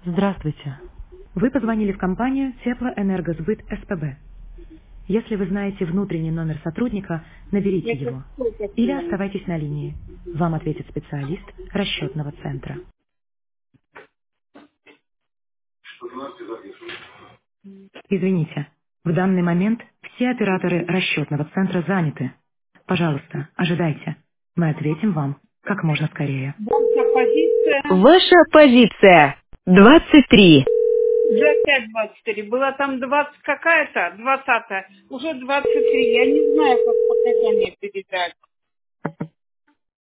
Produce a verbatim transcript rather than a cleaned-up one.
Здравствуйте. Вы позвонили в компанию Теплоэнергосбыт СПБ. Если вы знаете внутренний номер сотрудника, наберите Я сейчас его. сколько Или сделаю? оставайтесь на линии. Вам ответит специалист расчетного центра. Извините, в данный момент все операторы расчетного центра заняты. Пожалуйста, ожидайте. Мы ответим вам как можно скорее. Ваша позиция Ваша позиция. двадцать три. уже опять двадцать три. Была там двадцать какая-то, двадцатая, уже двадцать три. Я не знаю, как показания передать.